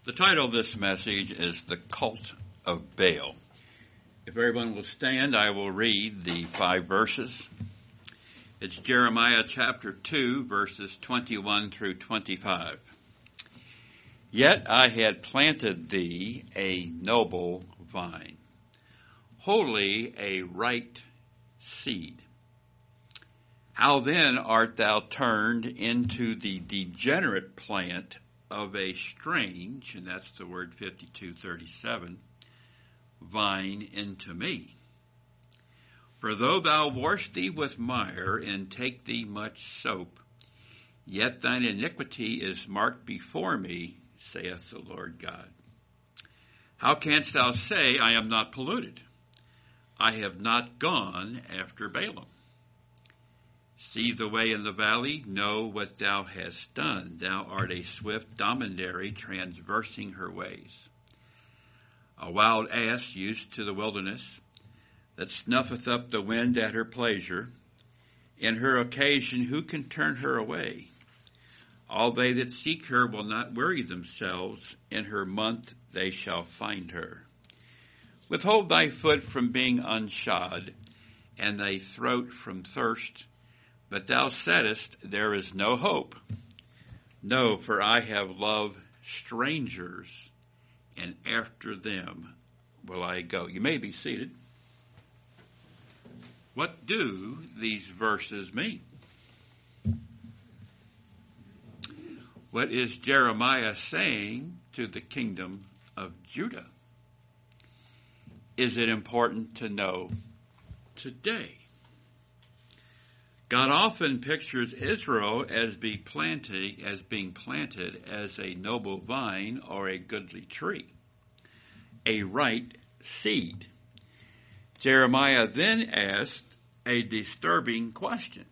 The title of this message is The Cult of Baal. If everyone will stand, I will read the 5 verses. It's Jeremiah chapter 2, verses 21 through 25. Yet I had planted thee a noble vine, wholly a right seed. How then art thou turned into the degenerate plant of a strange, and that's the word 5237, vine into me? For though thou wash thee with mire and take thee much soap, yet thine iniquity is marked before me, saith the Lord God. How canst thou say, I am not polluted? I have not gone after Balaam. See the way in the valley, know what thou hast done. Thou art a swift dromedary transversing her ways. A wild ass used to the wilderness, that snuffeth up the wind at her pleasure. In her occasion, who can turn her away? All they that seek her will not weary themselves. In her month they shall find her. Withhold thy foot from being unshod, and thy throat from thirst. But thou saidest, there is no hope. No, for I have loved strangers, and after them will I go. You may be seated. What do these verses mean? What is Jeremiah saying to the kingdom of Judah? Is it important to know today? God often pictures Israel as being planted as a noble vine or a goodly tree, a right seed. Jeremiah then asked a disturbing question.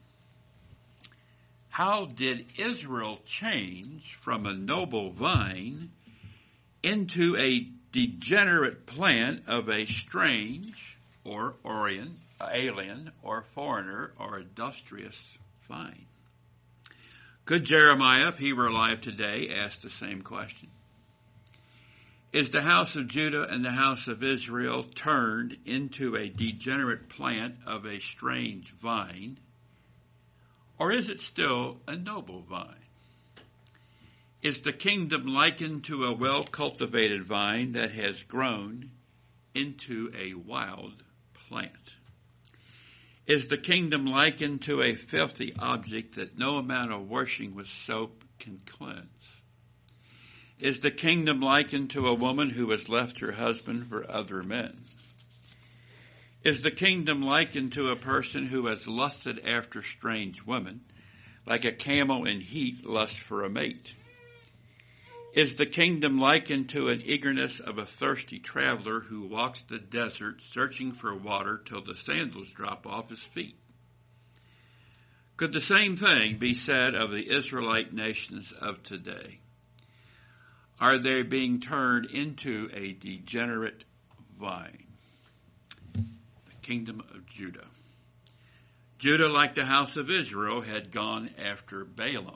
How did Israel change from a noble vine into a degenerate plant of a strange or alien or foreigner or industrious vine? Could Jeremiah, if he were alive today, ask the same question? Is the house of Judah and the house of Israel turned into a degenerate plant of a strange vine, or is it still a noble vine? Is the kingdom likened to a well-cultivated vine that has grown into a wild plant? Is the kingdom likened to a filthy object that no amount of washing with soap can cleanse? Is the kingdom likened to a woman who has left her husband for other men? Is the kingdom likened to a person who has lusted after strange women, like a camel in heat lusts for a mate? Is the kingdom likened to an eagerness of a thirsty traveler who walks the desert searching for water till the sandals drop off his feet? Could the same thing be said of the Israelite nations of today? Are they being turned into a degenerate vine? The kingdom of Judah. Judah, like the house of Israel, had gone after Balaam.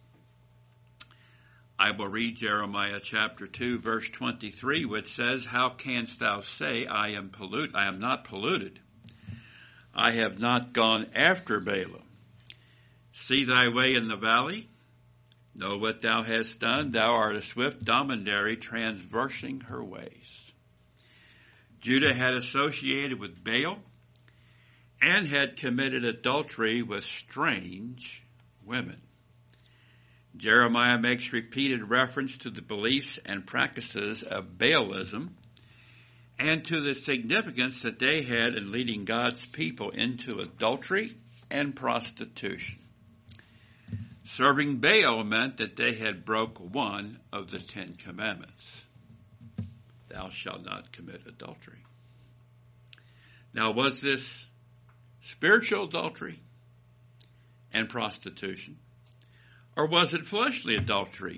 I will read Jeremiah chapter 2, verse 23, which says, How canst thou say, I am not polluted? I have not gone after Balaam. See thy way in the valley? Know what thou hast done. Thou art a swift dromedary transversing her ways. Judah had associated with Baal and had committed adultery with strange women. Jeremiah makes repeated reference to the beliefs and practices of Baalism and to the significance that they had in leading God's people into adultery and prostitution. Serving Baal meant that they had broke one of the 10 commandments. Thou shalt not commit adultery. Now, was this spiritual adultery and prostitution? Or was it fleshly adultery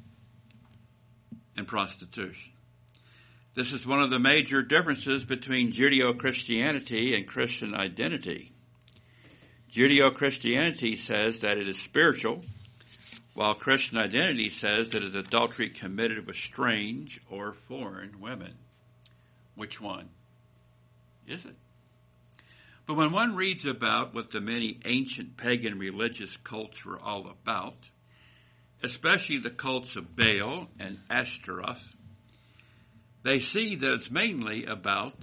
and prostitution? This is one of the major differences between Judeo-Christianity and Christian identity. Judeo-Christianity says that it is spiritual, while Christian identity says that it is adultery committed with strange or foreign women. Which one is it? But when one reads about what the many ancient pagan religious cults were all about, especially the cults of Baal and Ashtaroth, they see that it's mainly about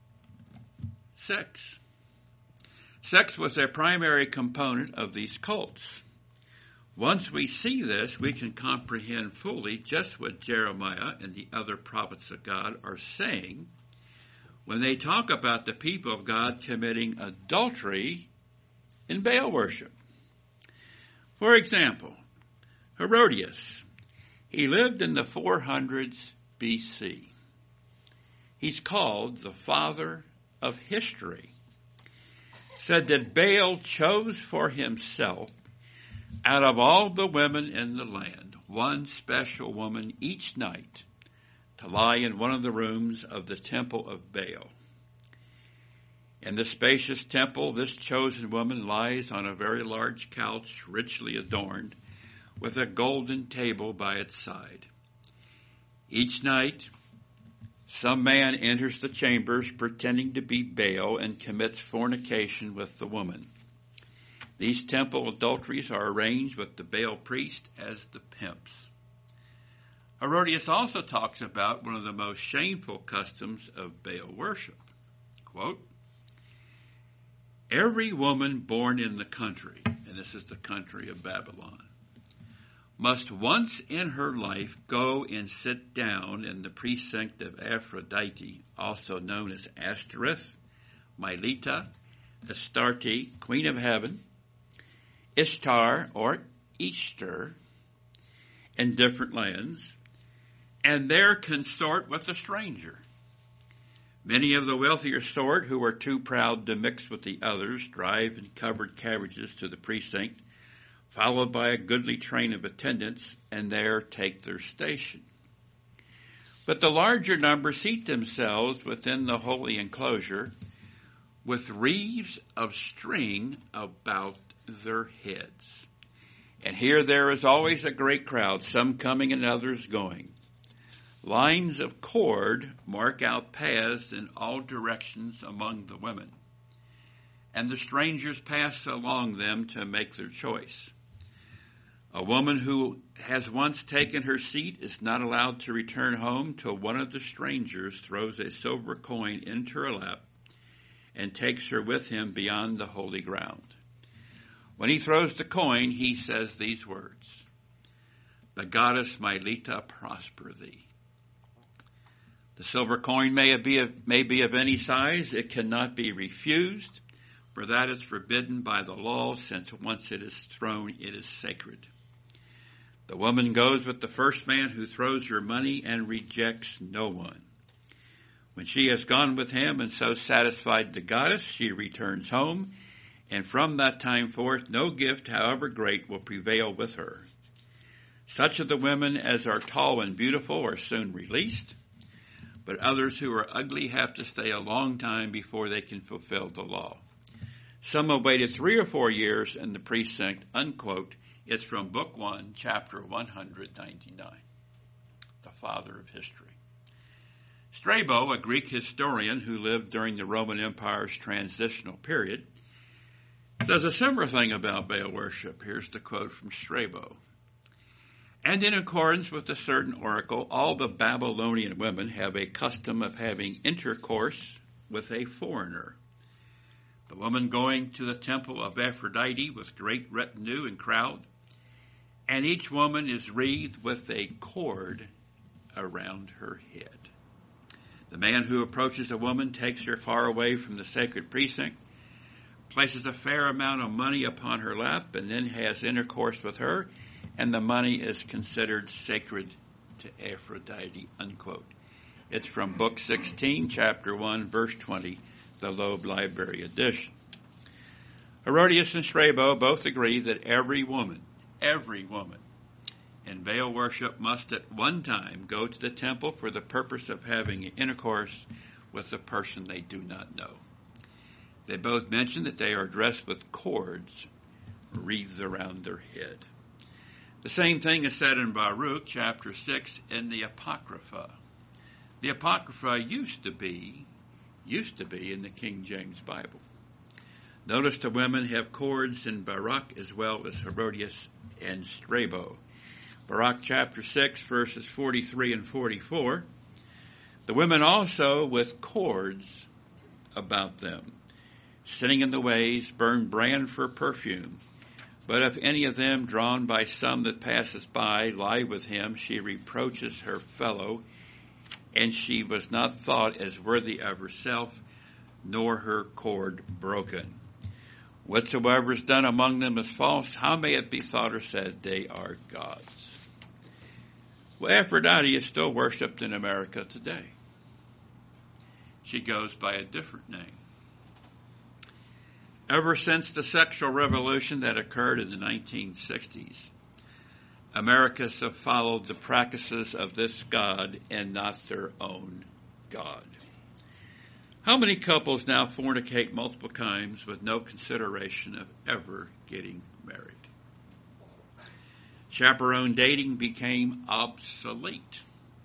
sex. Sex was a primary component of these cults. Once we see this, we can comprehend fully just what Jeremiah and the other prophets of God are saying when they talk about the people of God committing adultery in Baal worship. For example, Herodias, he lived in the 400s BC. He's called the father of history. Said that Baal chose for himself, out of all the women in the land, one special woman each night to lie in one of the rooms of the temple of Baal. In the spacious temple, this chosen woman lies on a very large couch, richly adorned, with a golden table by its side. Each night, some man enters the chambers pretending to be Baal and commits fornication with the woman. These temple adulteries are arranged with the Baal priest as the pimps. Herodias also talks about one of the most shameful customs of Baal worship. Quote, every woman born in the country, and this is the country of Babylon, must once in her life go and sit down in the precinct of Aphrodite, also known as Ashtoreth, Mylitta, Astarte, Queen of Heaven, Ishtar or Easter, in different lands, and there consort with a stranger. Many of the wealthier sort, who are too proud to mix with the others, drive in covered carriages to the precinct, followed by a goodly train of attendants, and there take their station. But the larger number seat themselves within the holy enclosure with wreaths of string about their heads. And here there is always a great crowd, some coming and others going. Lines of cord mark out paths in all directions among the women, and the strangers pass along them to make their choice. A woman who has once taken her seat is not allowed to return home till one of the strangers throws a silver coin into her lap and takes her with him beyond the holy ground. When he throws the coin, he says these words, "The goddess Mylitta prosper thee." The silver coin may be of any size. It cannot be refused, for that is forbidden by the law, since once it is thrown, it is sacred. The woman goes with the first man who throws her money and rejects no one. When she has gone with him and so satisfied the goddess, she returns home, and from that time forth no gift, however great, will prevail with her. Such of the women as are tall and beautiful are soon released, but others who are ugly have to stay a long time before they can fulfill the law. Some have waited 3 or 4 years in the precinct, unquote. It's from Book 1, Chapter 199, the father of history. Strabo, a Greek historian who lived during the Roman Empire's transitional period, says a similar thing about Baal worship. Here's the quote from Strabo. And in accordance with a certain oracle, all the Babylonian women have a custom of having intercourse with a foreigner. The woman going to the temple of Aphrodite with great retinue and crowd, and each woman is wreathed with a cord around her head. The man who approaches a woman takes her far away from the sacred precinct, places a fair amount of money upon her lap, and then has intercourse with her, and the money is considered sacred to Aphrodite, unquote. It's from Book 16, Chapter 1, Verse 20, the Loeb Library edition. Herodias and Strabo both agree that every woman in Baal worship must at one time go to the temple for the purpose of having intercourse with a person they do not know. They both mention that they are dressed with cords wreathed around their head. The same thing is said in Baruch chapter 6 in the Apocrypha. The Apocrypha used to be in the King James Bible. Notice the women have chords in Baruch as well as Herodias and Strabo. Baruch chapter 6 verses 43 and 44. The women also with cords about them, sitting in the ways, burn brand for perfume. But if any of them, drawn by some that passes by, lie with him, she reproaches her fellow, and she was not thought as worthy of herself, nor her cord broken. Whatsoever is done among them is false. How may it be thought or said they are gods? Well, Aphrodite is still worshipped in America today. She goes by a different name. Ever since the sexual revolution that occurred in the 1960s, Americans have followed the practices of this god and not their own God. How many couples now fornicate multiple times with no consideration of ever getting married? Chaperone dating became obsolete.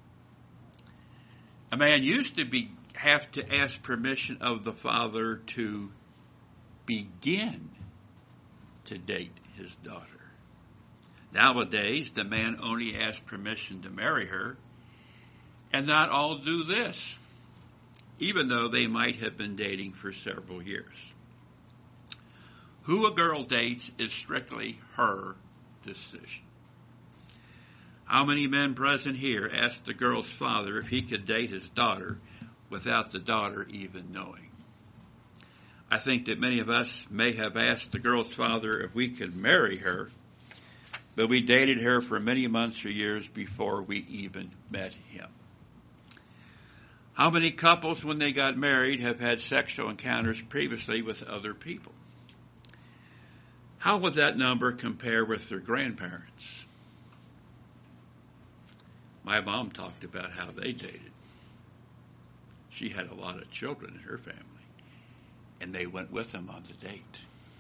A man used to have to ask permission of the father to begin to date his daughter. Nowadays, the man only asks permission to marry her, and not all do this, even though they might have been dating for several years. Who a girl dates is strictly her decision. How many men present here asked the girl's father if he could date his daughter without the daughter even knowing? I think that many of us may have asked the girl's father if we could marry her, but we dated her for many months or years before we even met him. How many couples, when they got married, have had sexual encounters previously with other people? How would that number compare with their grandparents? My mom talked about how they dated. She had a lot of children in her family, and they went with them on the date.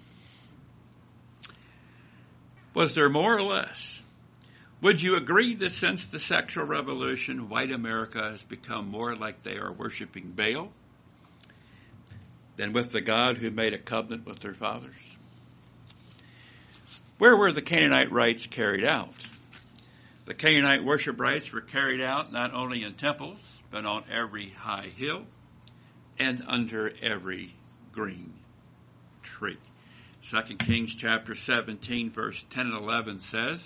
Was there more or less? Would you agree that since the sexual revolution, white America has become more like they are worshiping Baal than with the God who made a covenant with their fathers? Where were the Canaanite rites carried out? The Canaanite worship rites were carried out not only in temples, but on every high hill and under every green tree. 2 Kings chapter 17, verse 10 and 11 says,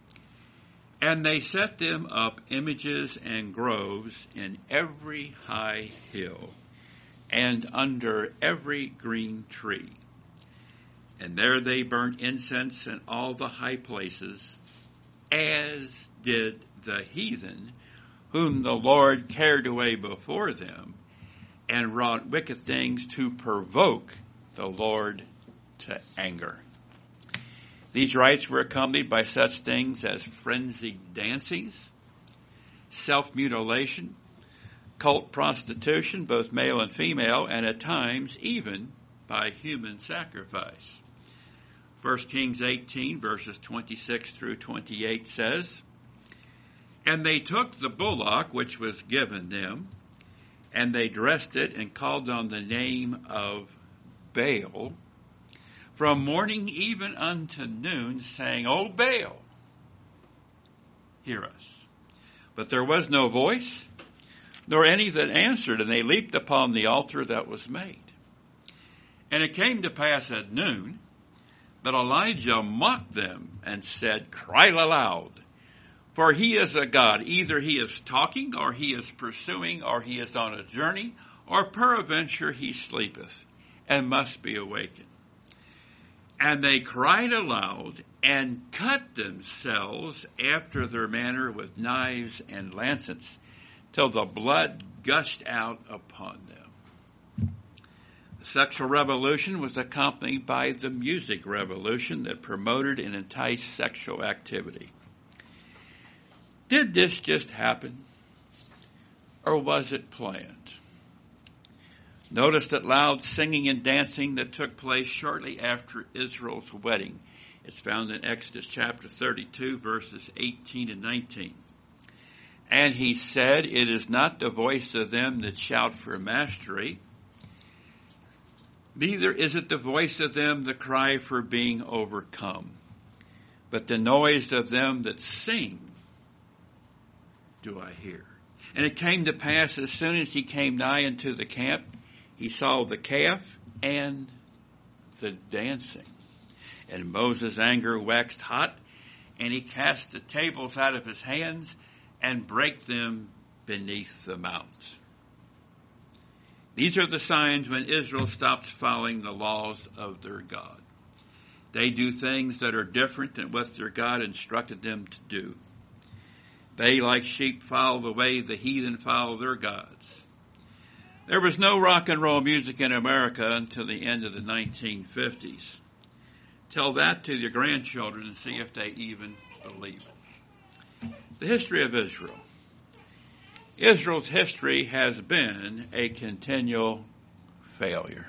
"And they set them up images and groves in every high hill and under every green tree. And there they burnt incense in all the high places, as did the heathen, whom the Lord carried away before them, and wrought wicked things to provoke the Lord to anger." These rites were accompanied by such things as frenzied dancings, self-mutilation, cult prostitution, both male and female, and at times even by human sacrifice. 1 Kings 18, verses 26 through 28 says, "And they took the bullock which was given them, and they dressed it and called on the name of Baal, from morning even unto noon, saying, O Baal, hear us. But there was no voice, nor any that answered, and they leaped upon the altar that was made. And it came to pass at noon that Elijah mocked them and said, Cry aloud, for he is a God. Either he is talking, or he is pursuing, or he is on a journey, or peradventure he sleepeth, and must be awakened. And they cried aloud, and cut themselves after their manner with knives and lancets, till the blood gushed out upon them." The sexual revolution was accompanied by the music revolution that promoted and enticed sexual activity. Did this just happen, or was it planned? Notice that loud singing and dancing that took place shortly after Israel's wedding It's found in Exodus chapter 32, verses 18 and 19. And he said, it is not the voice of them that shout for mastery, neither is it the voice of them that cry for being overcome, but the noise of them that sing do I hear. And it came to pass, as soon as he came nigh unto the camp, he saw the calf and the dancing. And Moses' anger waxed hot, and he cast the tables out of his hands and brake them beneath the mount. These are the signs when Israel stops following the laws of their God. They do things that are different than what their God instructed them to do. They, like sheep, follow the way the heathen follow their gods. There was no rock and roll music in America until the end of the 1950s. Tell that to your grandchildren and see if they even believe it. The history of Israel. Israel's history has been a continual failure.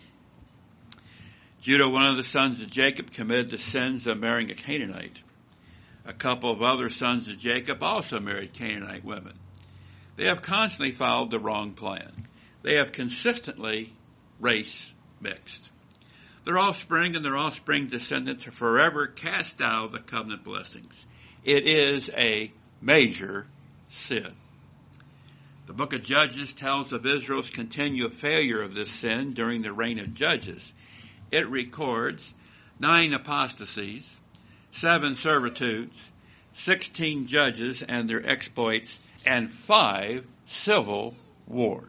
Judah, one of the sons of Jacob, committed the sins of marrying a Canaanite. A couple of other sons of Jacob also married Canaanite women. They have constantly followed the wrong plan. They have consistently race mixed. Their offspring and their offspring descendants are forever cast out of the covenant blessings. It is a major sin. The book of Judges tells of Israel's continual failure of this sin during the reign of Judges. It records 9 apostasies, 7 servitudes, 16 judges and their exploits, and 5 civil wars.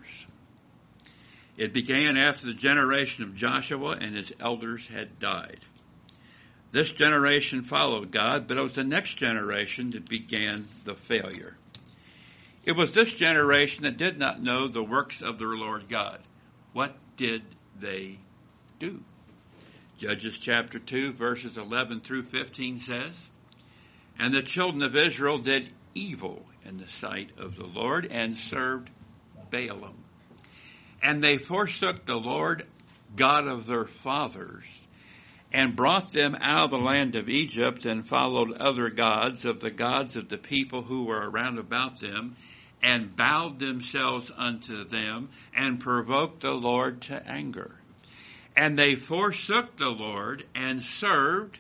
It began after the generation of Joshua and his elders had died. This generation followed God, but it was the next generation that began the failure. It was this generation that did not know the works of their Lord God. What did they do? Judges chapter 2, verses 11 through 15 says, And the children of Israel did evil in the sight of the Lord and served Baalim. And they forsook the Lord God of their fathers and brought them out of the land of Egypt and followed other gods of the people who were around about them and bowed themselves unto them and provoked the Lord to anger. And they forsook the Lord and served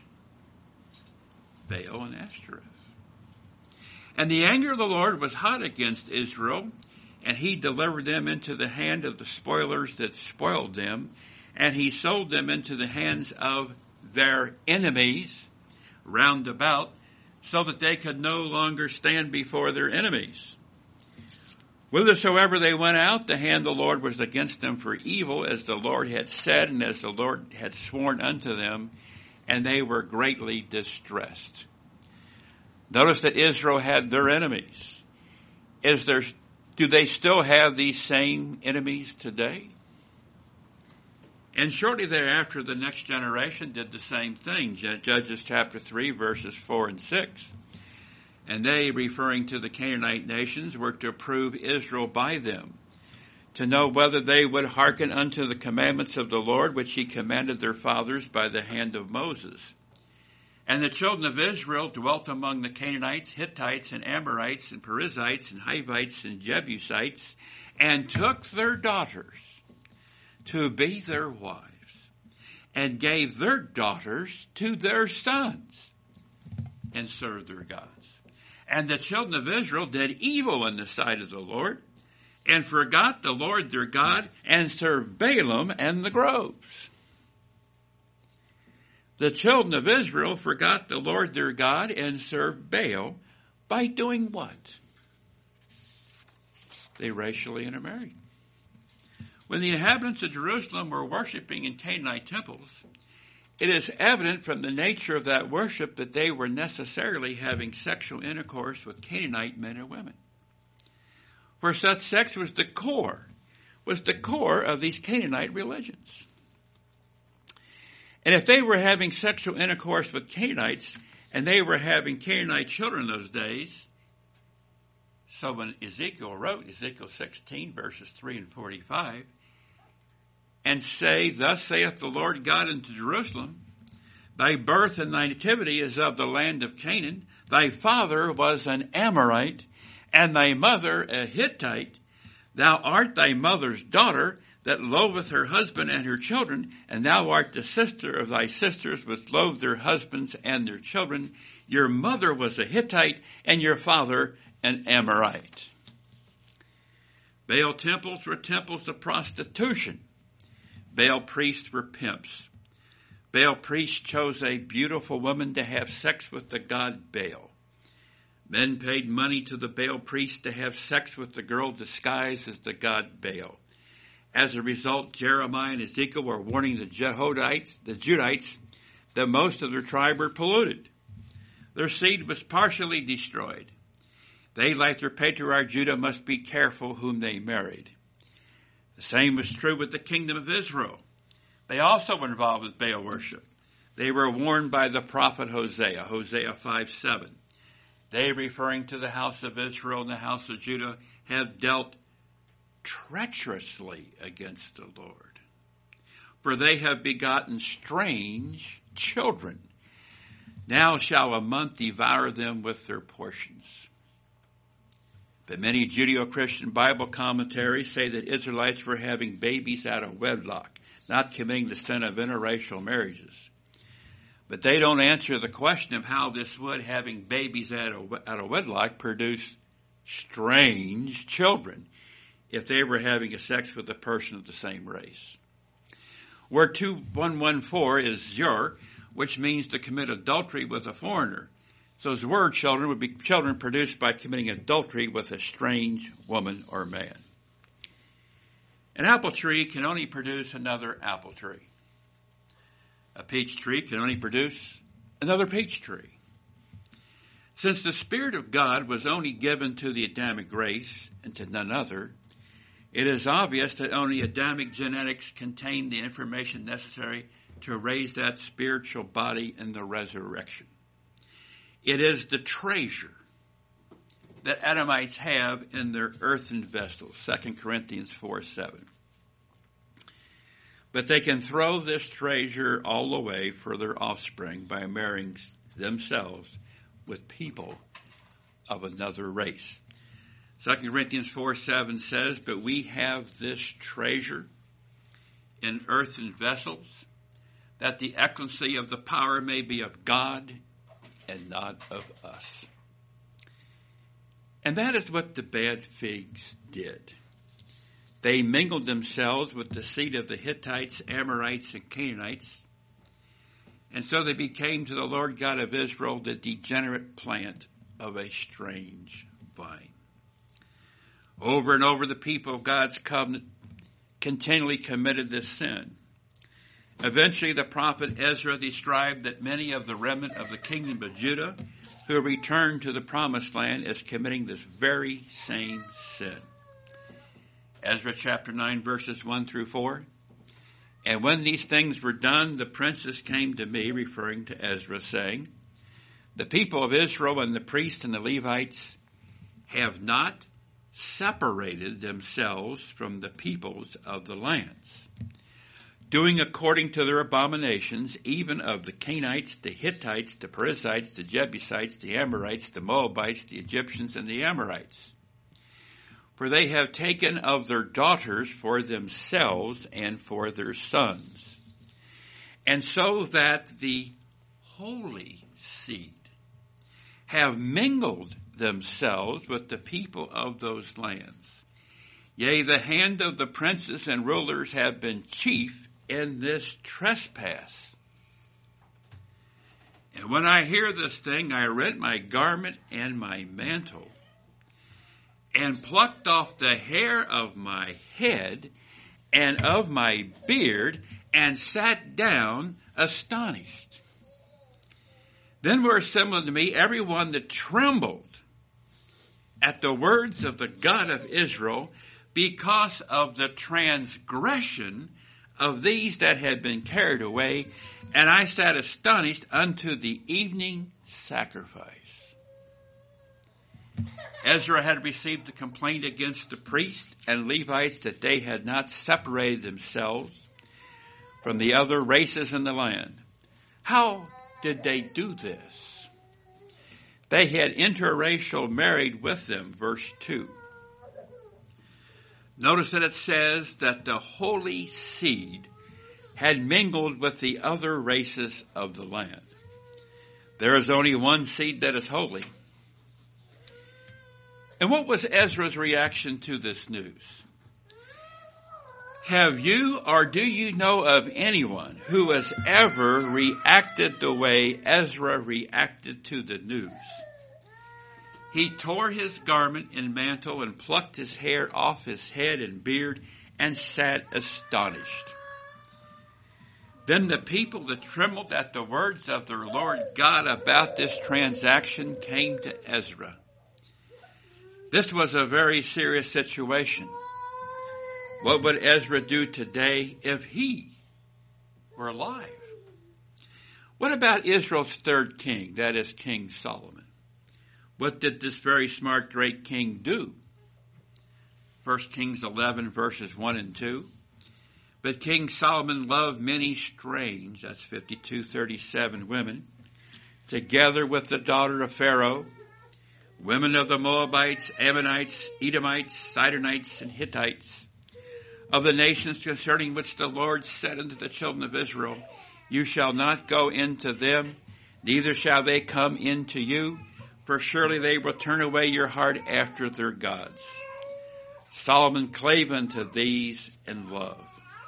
Baal and Ashtoreth. And the anger of the Lord was hot against Israel, and he delivered them into the hand of the spoilers that spoiled them, and he sold them into the hands of their enemies round about, so that they could no longer stand before their enemies. Whithersoever they went out, the hand of the Lord was against them for evil, as the Lord had said, and as the Lord had sworn unto them, and they were greatly distressed. Notice that Israel had their enemies. Do they still have these same enemies today? And shortly thereafter, the next generation did the same thing. Judges chapter 3, verses 4 and 6. And they, referring to the Canaanite nations, were to prove Israel by them, to know whether they would hearken unto the commandments of the Lord, which he commanded their fathers by the hand of Moses. And the children of Israel dwelt among the Canaanites, Hittites, and Amorites, and Perizzites, and Hivites, and Jebusites, and took their daughters to be their wives, and gave their daughters to their sons, and served their gods. And the children of Israel did evil in the sight of the Lord, and forgot the Lord their God, and served Baalim and the groves. The children of Israel forgot the Lord their God and served Baal by doing what? They racially intermarried. When the inhabitants of Jerusalem were worshiping in Canaanite temples, it is evident from the nature of that worship that they were necessarily having sexual intercourse with Canaanite men and women. For such sex was the core of these Canaanite religions. And if they were having sexual intercourse with Canaanites, and they were having Canaanite children in those days, so when Ezekiel wrote, Ezekiel 16, verses 3 and 45, and say, Thus saith the Lord God unto Jerusalem, Thy birth and thy nativity is of the land of Canaan. Thy father was an Amorite, and thy mother a Hittite. Thou art thy mother's daughter, that loveth her husband and her children, and thou art the sister of thy sisters, which loathe their husbands and their children. Your mother was a Hittite, and your father an Amorite. Baal temples were temples of prostitution. Baal priests were pimps. Baal priests chose a beautiful woman to have sex with the god Baal. Men paid money to the Baal priest to have sex with the girl disguised as the god Baal. As a result, Jeremiah and Ezekiel were warning the Judites, that most of their tribe were polluted. Their seed was partially destroyed. They, like their patriarch Judah, must be careful whom they married. The same was true with the kingdom of Israel. They also were involved with Baal worship. They were warned by the prophet Hosea, Hosea 5:7. They, referring to the house of Israel and the house of Judah, have dealt treacherously against the Lord. For they have begotten strange children. Now shall a month devour them with their portions. But many Judeo-Christian Bible commentaries say that Israelites were having babies out of wedlock, not committing the sin of interracial marriages. But they don't answer the question of how this would, having babies out of wedlock, produce strange children if they were having a sex with a person of the same race. Word 2114 is zur, which means to commit adultery with a foreigner. So zur children would be children produced by committing adultery with a strange woman or man. An apple tree can only produce another apple tree. A peach tree can only produce another peach tree. Since the Spirit of God was only given to the Adamic race and to none other, it is obvious that only Adamic genetics contain the information necessary to raise that spiritual body in the resurrection. It is the treasure that Adamites have in their earthen vessels, 2 Corinthians 4:7. But they can throw this treasure all away for their offspring by marrying themselves with people of another race. 2 Corinthians 4:7 says, but we have this treasure in earthen vessels, that the excellency of the power may be of God and not of us. And that is what the bad figs did. They mingled themselves with the seed of the Hittites, Amorites, and Canaanites, and so they became to the Lord God of Israel the degenerate plant of a strange vine. Over and over, the people of God's covenant continually committed this sin. Eventually, the prophet Ezra described that many of the remnant of the kingdom of Judah who returned to the promised land as committing this very same sin. Ezra chapter 9, verses 1 through 4. And when these things were done, the princes came to me, referring to Ezra, saying, the people of Israel and the priests and the Levites have not separated themselves from the peoples of the lands, doing according to their abominations, even of the Canaanites, the Hittites, the Perizzites, the Jebusites, the Amorites, the Moabites, the Egyptians, and the Amorites. For they have taken of their daughters for themselves and for their sons, and so that the holy seed have mingled themselves with the people of those lands. Yea, the hand of the princes and rulers have been chief in this trespass. And when I hear this thing, I rent my garment and my mantle, and plucked off the hair of my head and of my beard, and sat down astonished. Then were assembled to me every one that trembled at the words of the God of Israel, because of the transgression of these that had been carried away, and I sat astonished unto the evening sacrifice. Ezra had received a complaint against the priests and Levites that they had not separated themselves from the other races in the land. How did they do this? They had interracial married with them, verse 2. Notice that it says that the holy seed had mingled with the other races of the land. There is only one seed that is holy. And what was Ezra's reaction to this news? Have you or do you know of anyone who has ever reacted the way Ezra reacted to the news? He tore his garment and mantle and plucked his hair off his head and beard and sat astonished. Then the people that trembled at the words of their Lord God about this transaction came to Ezra. This was a very serious situation. What would Ezra do today if he were alive? What about Israel's third king, that is King Solomon? What did this very smart great king do? 1 Kings 11 verses 1 and 2. But King Solomon loved many strange, that's 52:37 women, together with the daughter of Pharaoh, women of the Moabites, Ammonites, Edomites, Sidonites, and Hittites, of the nations concerning which the Lord said unto the children of Israel, you shall not go into them, neither shall they come into you, for surely they will turn away your heart after their gods. Solomon clave unto these in love.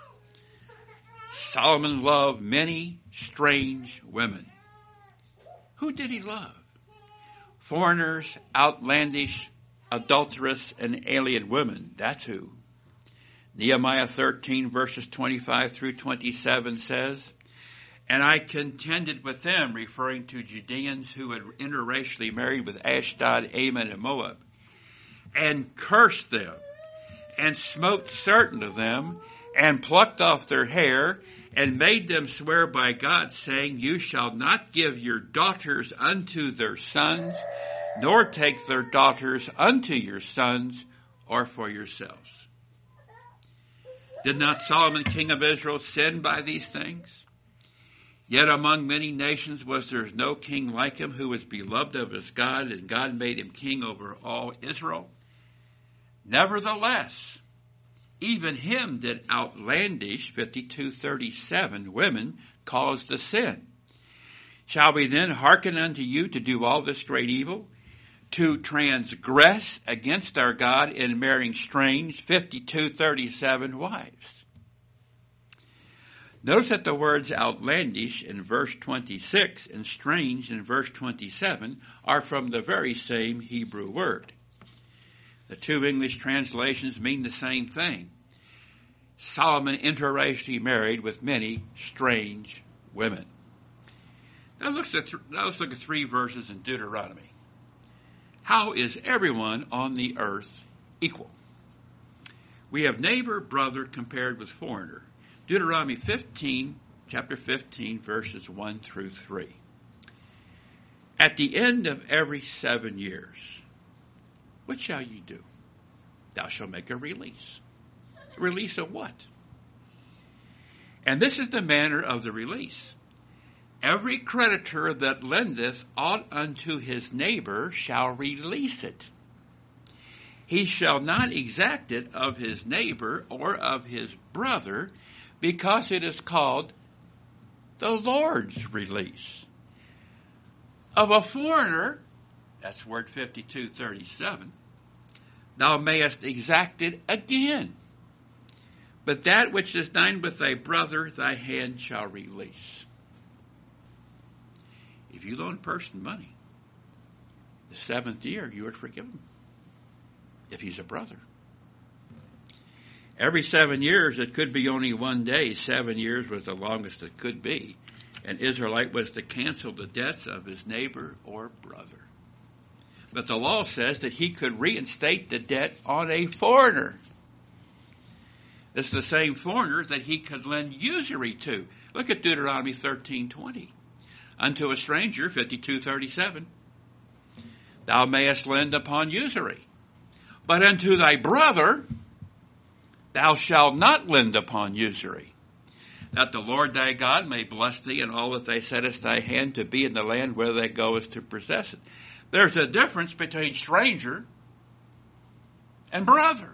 Solomon loved many strange women. Who did he love? Foreigners, outlandish, adulterous, and alien women. That's who. Nehemiah 13 verses 25 through 27 says, and I contended with them, referring to Judeans who had interracially married with Ashdod, Ammon, and Moab, and cursed them, and smote certain of them, and plucked off their hair, and made them swear by God, saying, you shall not give your daughters unto their sons, nor take their daughters unto your sons, or for yourselves. Did not Solomon, king of Israel, sin by these things? Yet among many nations was there no king like him, who was beloved of his God, and God made him king over all Israel. Nevertheless, even him did outlandish 52:37 women cause to sin. Shall we then hearken unto you to do all this great evil, to transgress against our God in marrying strange 52:37 wives? Notice that the words outlandish in verse 26 and strange in verse 27 are from the very same Hebrew word. The two English translations mean the same thing. Solomon interracially married with many strange women. Now let's look at 3 verses in Deuteronomy. How is everyone on the earth equal? We have neighbor, brother compared with foreigner. Deuteronomy 15, chapter 15, verses 1 through 3. At the end of every 7 years, what shall you do? Thou shalt make a release. A release of what? And this is the manner of the release. Every creditor that lendeth aught unto his neighbor shall release it. He shall not exact it of his neighbor or of his brother, because it is called the Lord's release. Of a foreigner, that's word 52:37, thou mayest exact it again. But that which is thine with thy brother, thy hand shall release. If you loan a person money, the 7th year you are to forgive him, if he's a brother. Every 7 years, it could be only 1 day. 7 years was the longest it could be. An Israelite was to cancel the debts of his neighbor or brother. But the law says that he could reinstate the debt on a foreigner. It's the same foreigner that he could lend usury to. Look at Deuteronomy 13:20. Unto a stranger, 52:37, thou mayest lend upon usury. But unto thy brother, thou shalt not lend upon usury. that the Lord thy God may bless thee in all that thou settest thy hand to be in the land where thou goest to possess it. There's a difference between stranger and brother.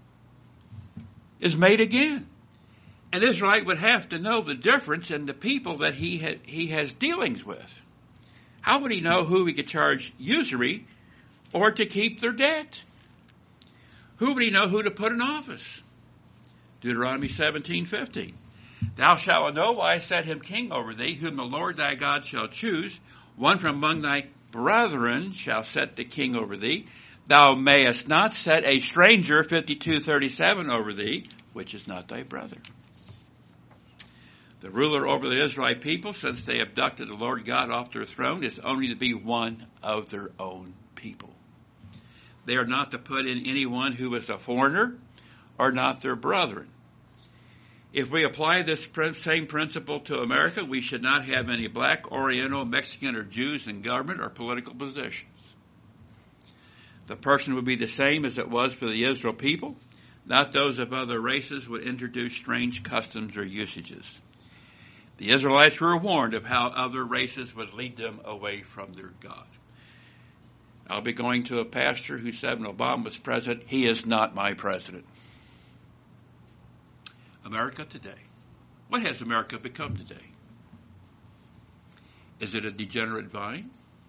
Is made again. An Israelite would have to know the difference in the people that he has dealings with. How would he know who he could charge usury or to keep their debt? Who would he know who to put in office? Deuteronomy 17:15. Thou shalt know why I set him king over thee, whom the Lord thy God shall choose. One from among thy brethren shall set the king over thee. Thou mayest not set a stranger, 52:37, over thee, which is not thy brother. The ruler over the Israelite people, since they abducted the Lord God off their throne, is only to be one of their own people. They are not to put in anyone who is a foreigner or not their brethren. If we apply this same principle to America, we should not have any black, Oriental, Mexican, or Jews in government or political positions. The person would be the same as it was for the Israel people. Not those of other races would introduce strange customs or usages. The Israelites were warned of how other races would lead them away from their God. I'll be going to a pastor who said when Obama was president, he is not my president. America today. What has America become today? Is it a degenerate vine?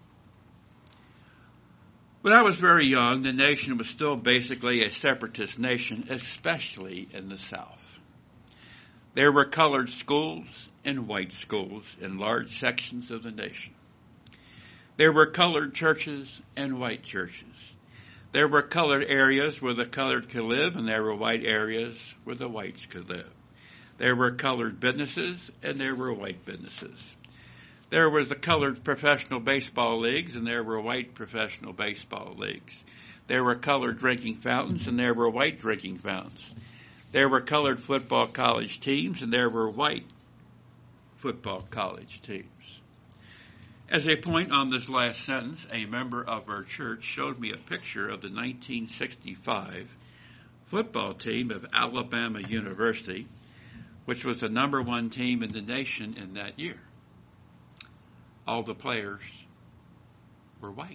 When I was very young, the nation was still basically a separatist nation, especially in the South. There were colored schools and white schools in large sections of the nation. There were colored churches and white churches. There were colored areas where the colored could live, and there were white areas where the whites could live. There were colored businesses, and there were white businesses. There was the colored professional baseball leagues, and there were white professional baseball leagues. There were colored drinking fountains, and there were white drinking fountains. There were colored football college teams, and there were white football college teams. As a point on this last sentence, a member of our church showed me a picture of the 1965 football team of Alabama University, which was the number one team in the nation in that year. All the players were white.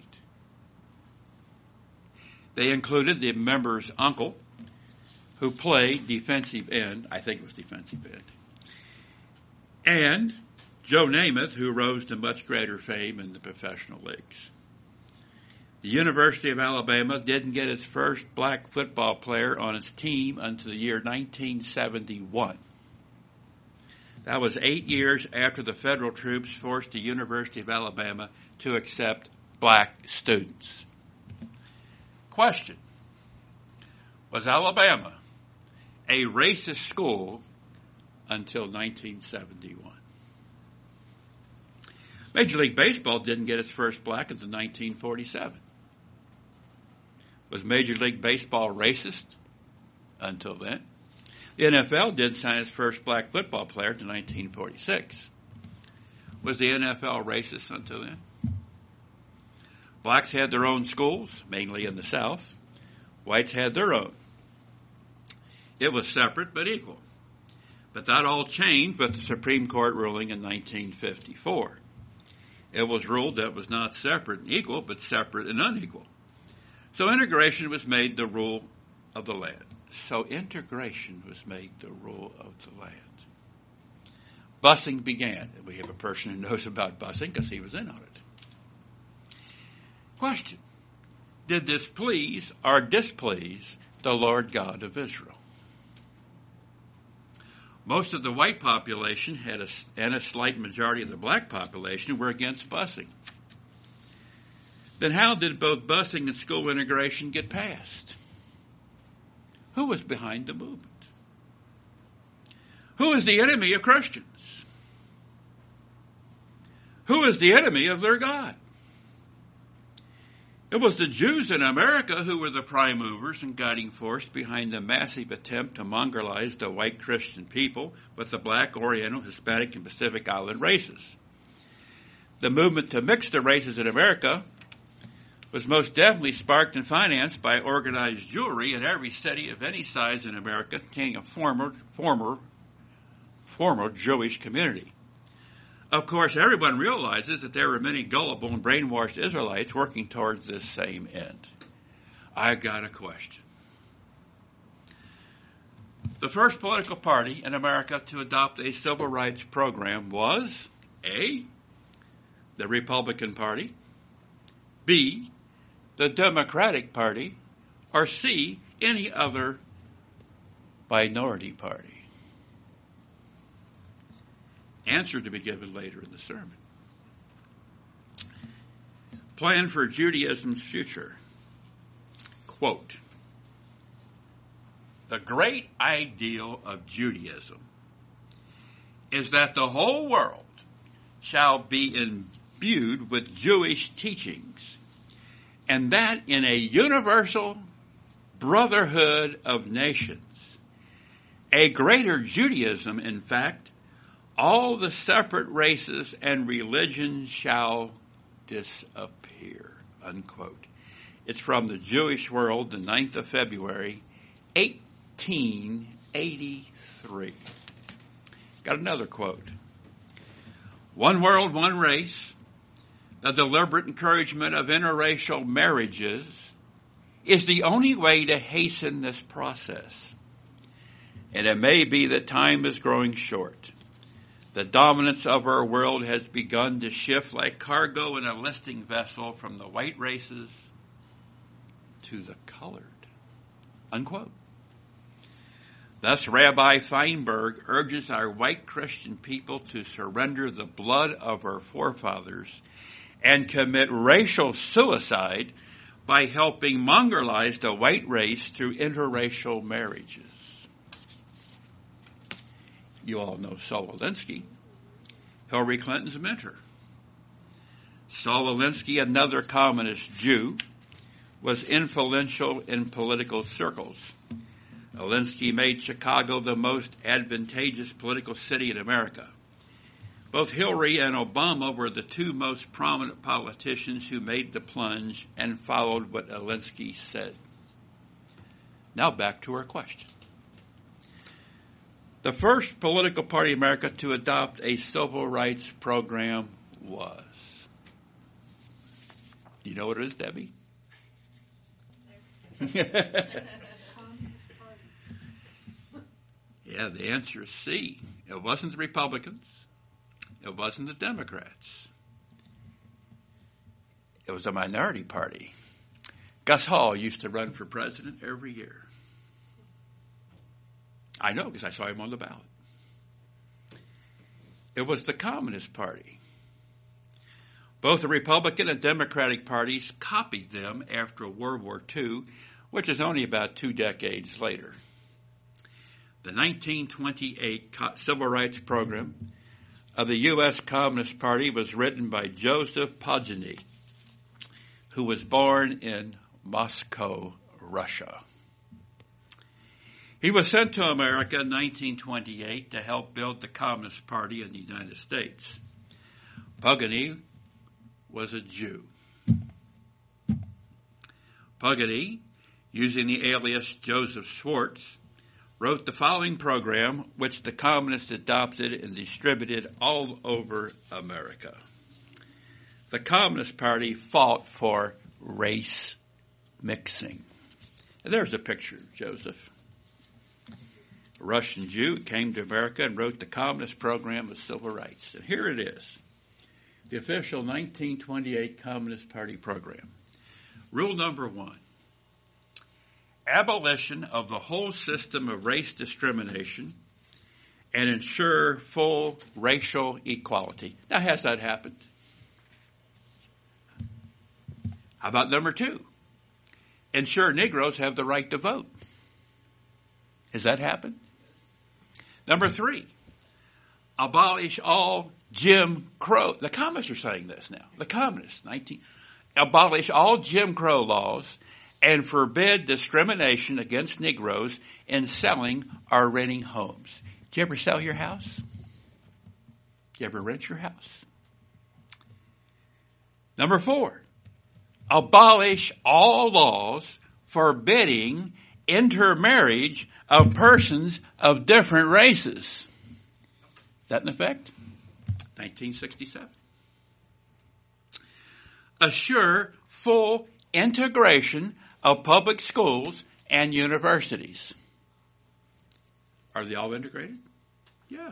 They included the member's uncle, who played defensive end, I think it was defensive end, and Joe Namath, who rose to much greater fame in the professional leagues. The University of Alabama didn't get its first black football player on its team until the year 1971. That was 8 years after the federal troops forced the University of Alabama to accept black students. Question: was Alabama a racist school until 1971? Major League Baseball didn't get its first black until 1947. Was Major League Baseball racist until then? The NFL didn't sign its first black football player until 1946. Was the NFL racist until then? Blacks had their own schools, mainly in the South. Whites had their own. It was separate but equal. But that all changed with the Supreme Court ruling in 1954. It was ruled that it was not separate and equal, but separate and unequal. So integration was made the rule of the land. Busing began. We have a person who knows about busing because he was in on it. Question: did this please or displease the Lord God of Israel? Most of the white population and a slight majority of the black population were against busing. Then how did both busing and school integration get passed? Who was behind the movement? Who is the enemy of Christians? Who is the enemy of their God? It was the Jews in America who were the prime movers and guiding force behind the massive attempt to mongrelize the white Christian people with the black, Oriental, Hispanic, and Pacific Island races. The movement to mix the races in America was most definitely sparked and financed by organized Jewry in every city of any size in America containing a former former Jewish community. Of course, everyone realizes that there were many gullible and brainwashed Israelites working towards this same end. I got a question. The first political party in America to adopt a civil rights program was A, the Republican Party, B, the Democratic Party, or C, any other minority party. Answer to be given later in the sermon. Plan for Judaism's future. Quote, the great ideal of Judaism is that the whole world shall be imbued with Jewish teachings, and that in a universal brotherhood of nations, a greater Judaism, in fact, all the separate races and religions shall disappear, unquote. It's from the Jewish World, the 9th of February, 1883. Got another quote. One world, one race, the deliberate encouragement of interracial marriages is the only way to hasten this process. And it may be that time is growing short. The dominance of our world has begun to shift like cargo in a listing vessel from the white races to the colored, unquote. Thus, Rabbi Feinberg urges our white Christian people to surrender the blood of our forefathers and commit racial suicide by helping mongrelize the white race through interracial marriages. You all know Saul Alinsky, Hillary Clinton's mentor. Saul Alinsky, another communist Jew, was influential in political circles. Alinsky made Chicago the most advantageous political city in America. Both Hillary and Obama were the two most prominent politicians who made the plunge and followed what Alinsky said. Now back to our question. The first political party in America to adopt a civil rights program was. Do you know what it is, Debbie? Yeah, the answer is C. It wasn't the Republicans. It wasn't the Democrats. It was a minority party. Gus Hall used to run for president every year. I know because I saw him on the ballot. It was the Communist Party. Both the Republican and Democratic parties copied them after World War II, which is only about 2 decades later. The 1928 Civil Rights Program of the U.S. Communist Party was written by Joseph Podgorny, who was born in Moscow, Russia. He was sent to America in 1928 to help build the Communist Party in the United States. Podgorny was a Jew. Podgorny, using the alias Joseph Schwartz, wrote the following program, which the communists adopted and distributed all over America. The Communist Party fought for race mixing. And there's a picture of Joseph. A Russian Jew came to America and wrote the Communist Program of Civil Rights. And here it is, the official 1928 Communist Party program. Rule number 1. Abolition of the whole system of race discrimination and ensure full racial equality. Now, has that happened? How about number 2? Ensure Negroes have the right to vote. Has that happened? Number 3, abolish all Jim Crow. The communists are saying this now. The communists, abolish all Jim Crow laws and forbid discrimination against Negroes in selling or renting homes. Did you ever sell your house? Did you ever rent your house? Number 4, abolish all laws forbidding intermarriage of persons of different races. Is that in effect? 1967. Assure full integration of public schools and universities. Are they all integrated? Yeah.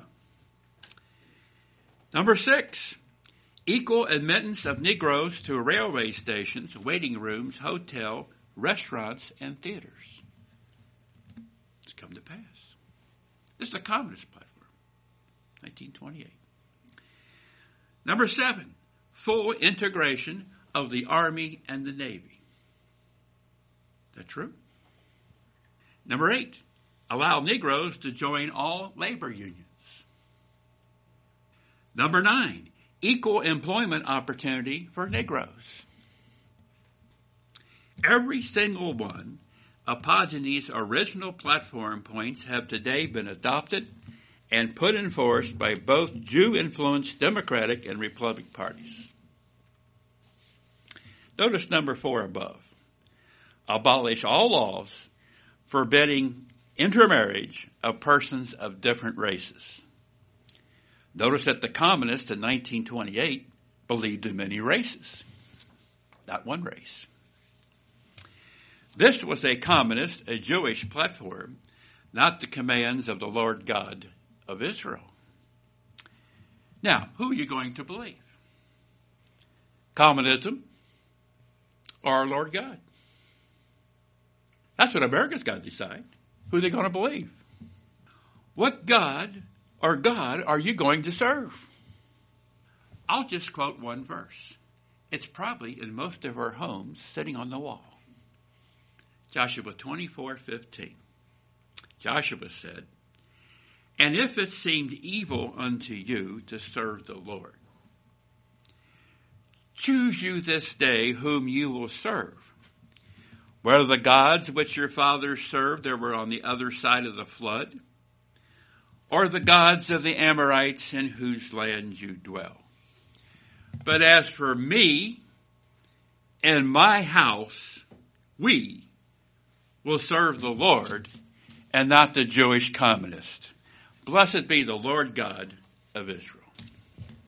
Number 6, equal admittance of Negroes to railway stations, waiting rooms, hotel, restaurants, and theaters. It's come to pass. This is a communist platform, 1928. Number 7, full integration of the Army and the Navy. Is that true? Number 8, allow Negroes to join all labor unions. Number 9, equal employment opportunity for Negroes. Every single one of Podgeny's original platform points have today been adopted and put in force by both Jew-influenced Democratic and Republican parties. Notice number 4 above. Abolish all laws forbidding intermarriage of persons of different races. Notice that the communists in 1928 believed in many races, not one race. This was a communist, a Jewish platform, not the commands of the Lord God of Israel. Now, who are you going to believe? Communism or our Lord God? That's what America's got to decide. Who are they going to believe? What God or God are you going to serve? I'll just quote one verse. It's probably in most of our homes sitting on the wall. Joshua 24:15. Joshua said, "And if it seemed evil unto you to serve the Lord, choose you this day whom you will serve, whether the gods which your fathers served that were on the other side of the flood, or the gods of the Amorites in whose land you dwell. But as for me and my house, we will serve the Lord and not the Jewish communist. Blessed be the Lord God of Israel."